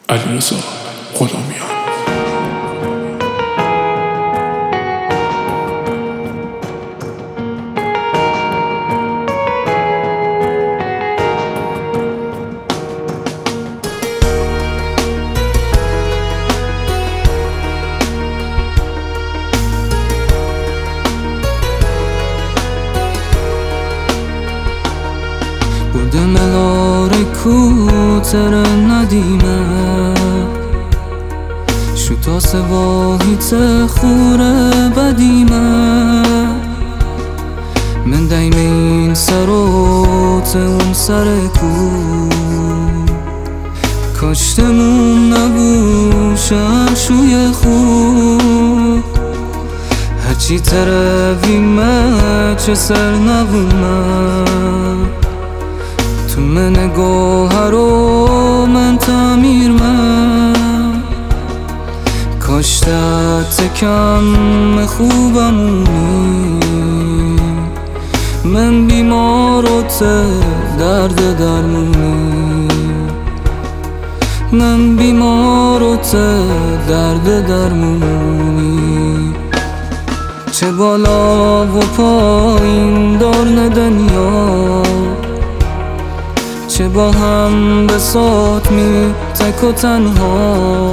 علیرضا غلامیان. Melore kutere nadime Shuto se vahite khure badime Men daime in sarote sare ku Kashtemon nabushan shuye khub Hachi taravime che sar navuma تو من گوهر و من تعمیر من کاشتت کم خوبمونی من بیمار و درد درمونی من بیمار و درد درمونی چه بالا و پایین دارن دنیا چه با هم بساط می تک و تنها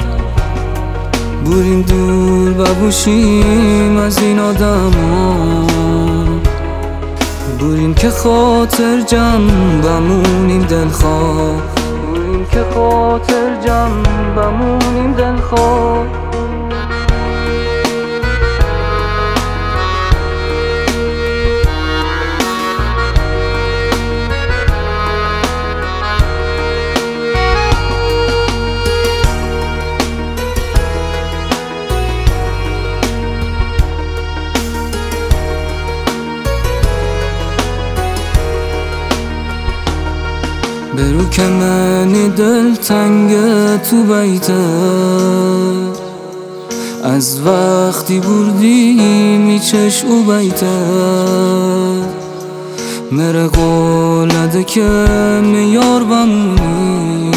بریم دور ببوشیم از این آدم ها بریم که خاطر جمع بمونیم دلخواه بریم که خاطر جمع بمونیم دلخواه برو که منی دلتنگه تو بیته از وقتی بردی میچش او بیته مره قولده که میار بمونی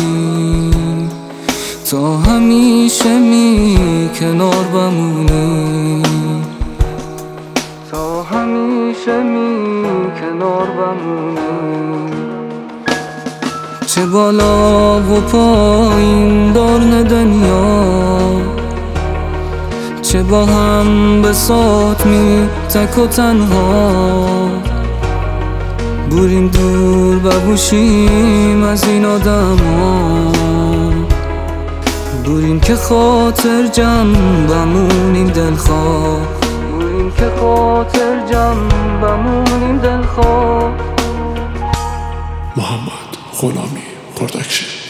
تا همیشه کنار بمونی تا همیشه کنار بمونی چه بالا و پایین دارن دنیا چه با هم بساط می تک و تنها بریم دور ببوشیم از این آدم ها بریم که خاطر جمع بمونیم دلخواه بریم که خاطر جمع بمونیم دلخواه. محمد غلامی پروداکشن.